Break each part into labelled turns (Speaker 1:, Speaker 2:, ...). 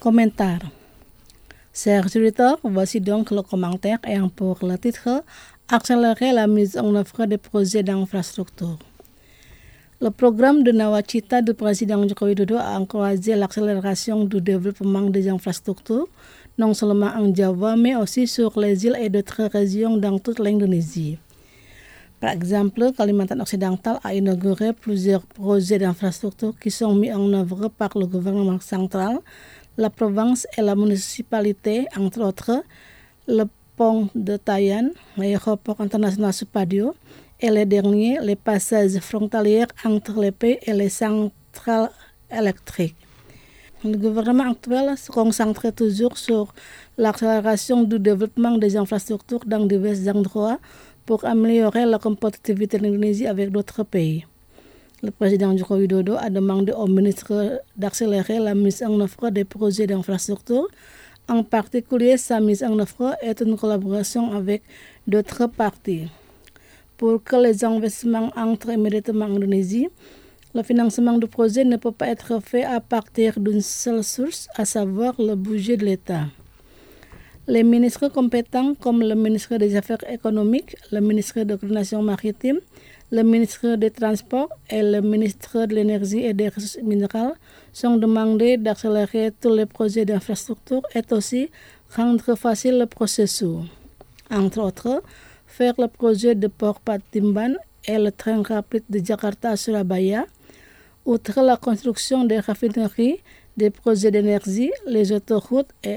Speaker 1: Commentaire. Chers auditeurs, voici donc le commentaire ayant pour le titre « Accélérer la mise en œuvre des projets d'infrastructure ». Le programme de Nawacita du président Joko Widodo a encouragé l'accélération du développement des infrastructures, non seulement en Java, mais aussi sur les îles et d'autres régions dans toute l'Indonésie. Par exemple, Kalimantan Occidental a inauguré plusieurs projets d'infrastructures qui sont mis en œuvre par le gouvernement central, la province et la municipalité, entre autres, le pont de Tayan, l'aéroport international Supadio, et les derniers, les passages frontaliers entre les pays et les centrales électriques. Le gouvernement actuel se concentre toujours sur l'accélération du développement des infrastructures dans divers endroits pour améliorer la compétitivité de l'Indonésie avec d'autres pays. Le président Joko Widodo a demandé au ministre d'accélérer la mise en œuvre des projets d'infrastructure. En particulier, sa mise en œuvre est une collaboration avec d'autres parties. Pour que les investissements entrent immédiatement en Indonésie, le financement du projet ne peut pas être fait à partir d'une seule source, à savoir le budget de l'État. Les ministres compétents comme le ministre des Affaires économiques, le ministre de la Coordination maritime, le ministre des Transports et le ministre de l'Énergie et des Ressources minérales sont demandés d'accélérer tous les projets d'infrastructure et aussi rendre facile le processus. Entre autres, faire le projet de port Patimban et le train rapide de Jakarta à Surabaya. Outre la construction des raffineries, des projets d'énergie, les autoroutes et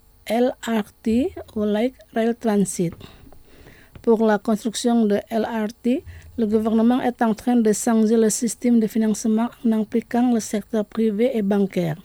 Speaker 1: LRT ou Light Rail Transit. Pour la construction de LRT, le gouvernement est en train de changer le système de financement en impliquant le secteur privé et bancaire.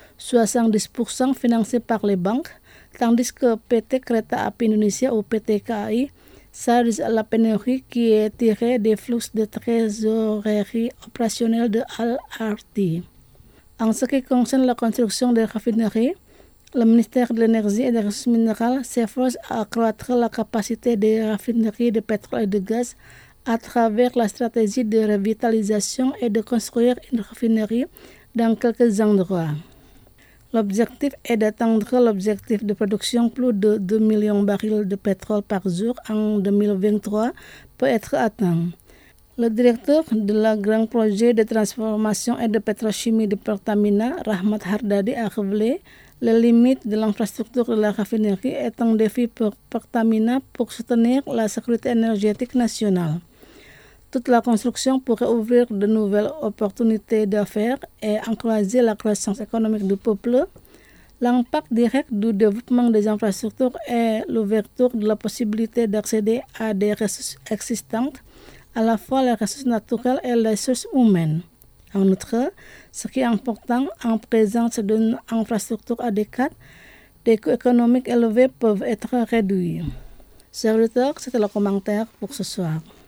Speaker 1: 70% financé par les banques, tandis que PT Kereta Api Indonesia ou PT KAI charge la pénurie qui est tirée des flux de trésorerie opérationnelle de LRT. En ce qui concerne la construction des raffineries, le ministère de l'Énergie et des Ressources minérales s'efforce à accroître la capacité des raffineries de pétrole et de gaz à travers la stratégie de revitalisation et de construire une raffinerie dans quelques endroits. L'objectif est d'atteindre l'objectif de production plus de 2 millions de barils de pétrole par jour en 2023 peut être atteint. Le directeur de la grand projet de transformation et de pétrochimie de Pertamina, Rahmat Hardadi, a révélé les limites de l'infrastructure de la raffinerie est un défi pour Pertamina pour soutenir la sécurité énergétique nationale. Toute la construction pourrait ouvrir de nouvelles opportunités d'affaires et encourager la croissance économique du peuple. L'impact direct du développement des infrastructures est l'ouverture de la possibilité d'accéder à des ressources existantes, à la fois les ressources naturelles et les ressources humaines. En outre, ce qui est important en présence d'une infrastructure adéquate, des coûts économiques élevés peuvent être réduits. Chers auditeurs, c'était le commentaire pour ce soir.